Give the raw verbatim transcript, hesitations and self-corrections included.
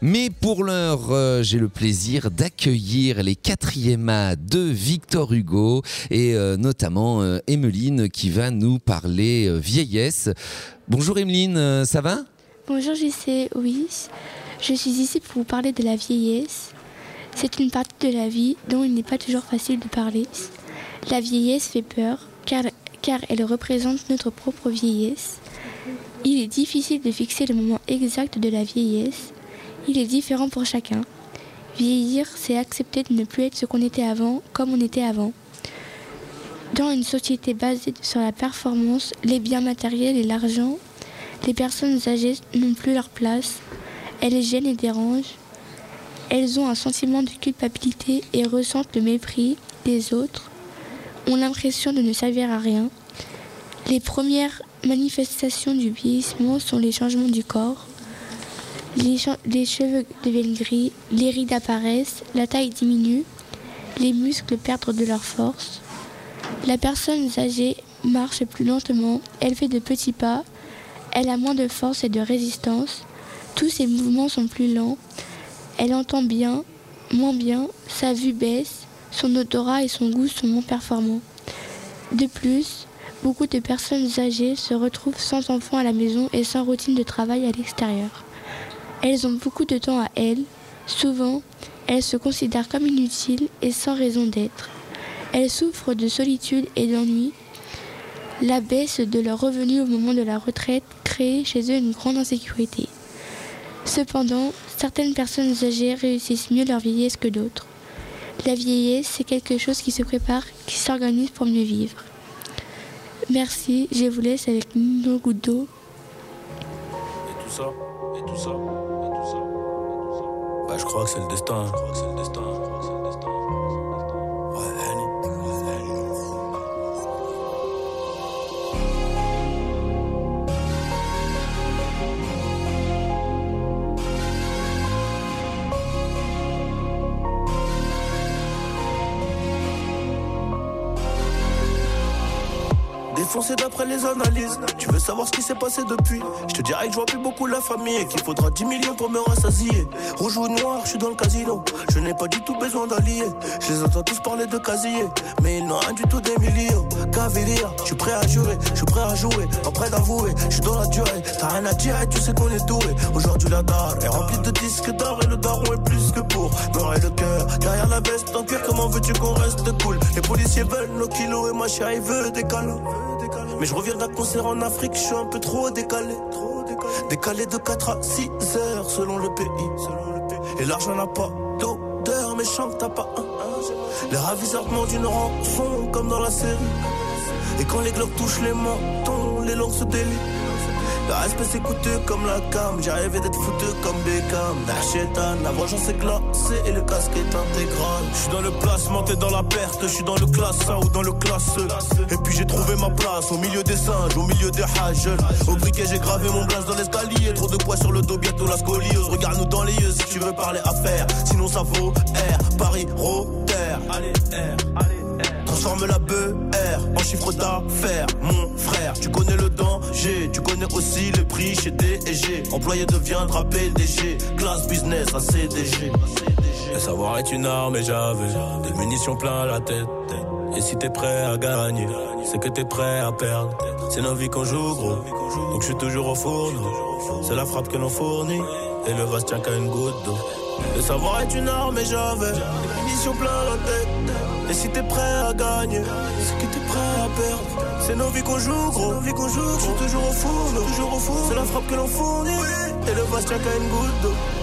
Mais pour l'heure, euh, j'ai le plaisir d'accueillir les quatrièmes A de Victor Hugo et euh, notamment euh, Emeline qui va nous parler euh, vieillesse. Bonjour Emeline, euh, ça va ? Bonjour J C, oui. Je suis ici pour vous parler de la vieillesse. C'est une partie de la vie dont il n'est pas toujours facile de parler. La vieillesse fait peur car, car elle représente notre propre vieillesse. Il est difficile de fixer le moment exact de la vieillesse. Il est différent pour chacun. Vieillir, c'est accepter de ne plus être ce qu'on était avant, comme on était avant. Dans une société basée sur la performance, les biens matériels et l'argent, les personnes âgées n'ont plus leur place. Elles gênent et dérangent. Elles ont un sentiment de culpabilité et ressentent le mépris des autres, ont l'impression de ne servir à rien. Les premières manifestations du vieillissement sont les changements du corps. Les, che- les cheveux deviennent gris, les rides apparaissent, la taille diminue, les muscles perdent de leur force. La personne âgée marche plus lentement, elle fait de petits pas, elle a moins de force et de résistance. Tous ses mouvements sont plus lents, elle entend bien, moins bien, sa vue baisse, son odorat et son goût sont moins performants. De plus, beaucoup de personnes âgées se retrouvent sans enfants à la maison et sans routine de travail à l'extérieur. Elles ont beaucoup de temps à elles. Souvent, elles se considèrent comme inutiles et sans raison d'être. Elles souffrent de solitude et d'ennui. La baisse de leurs revenus au moment de la retraite crée chez eux une grande insécurité. Cependant, certaines personnes âgées réussissent mieux leur vieillesse que d'autres. La vieillesse, c'est quelque chose qui se prépare, qui s'organise pour mieux vivre. Merci, je vous laisse avec nos gouttes d'eau. Et tout ça, et tout ça, et tout ça, et tout ça. Bah, je crois que c'est le destin. Je crois que c'est le destin. Je crois que c'est le destin. Ouais, Annie. Défoncé d'après les analyses. Tu veux savoir ce qui s'est passé depuis? Je te dirais que je vois plus beaucoup la famille et qu'il faudra dix millions pour me rassasier. Rouge ou noir, je suis dans le casino. Je n'ai pas du tout besoin d'alliés. Je les entends tous parler de casier, mais ils n'ont rien du tout des millions. Caviria, je suis prêt à jurer, je suis prêt à jouer, pas prêt d'avouer. Je suis dans la durée, t'as rien à dire et tu sais qu'on est doué. Aujourd'hui la dalle est remplie de disques d'or et le daron est plus que pour me le cœur. Derrière la veste en cuir, comment veux-tu qu'on reste cool? Les policiers veulent nos kilos et ma chérie veut des câlins. Mais je reviens d'un concert en Afrique, je suis un peu trop décalé. Décalé de quatre à six heures selon le pays. Et l'argent n'a pas d'odeur, mais chante t'as pas un. Les ravisseurs demandent une rançon comme dans la série. Et quand les glocks touchent les mentons, les langues se délient. Le respect c'est coûteux comme la cam. J'ai rêvé d'être foutu comme Beckham. Nachétan, la vengeance est glacée et le casque est intégral. Je suis dans le placement, t'es dans la perte. Je suis dans le classe un ou dans le classe E. Et puis j'ai trouvé ma place au milieu des singes, au milieu des hages. Au briquet j'ai gravé mon blaze dans l'escalier. Trop de poids sur le dos, bientôt la scoliose. Regarde-nous dans les yeux si tu veux parler affaires. Sinon ça vaut R, Paris, Rotter. Allez R, allez R. Transforme la B R en chiffre d'affaires. Mon frère, tu connais le danger. Tu connais aussi le prix chez D et G. Employé deviendra P D G. Classe business à C D G. Le savoir est une arme et j'avais des munitions plein la tête. Et si t'es prêt à gagner, c'est que t'es prêt à perdre. C'est nos vies qu'on joue gros, donc je suis toujours au fourneau. C'est la frappe que l'on fournit, et le vase tient qu'à une goutte d'eau. Le savoir est une arme et j'avais des munitions plein la tête. Et si t'es prêt à gagner, c'est que t'es prêt à perdre. C'est nos vies qu'on joue gros, vie qu'on joue, je suis toujours au fourneau, toujours au fourneau. C'est la frappe que l'on fournit, et le vase tient qu'à une goutte d'eau.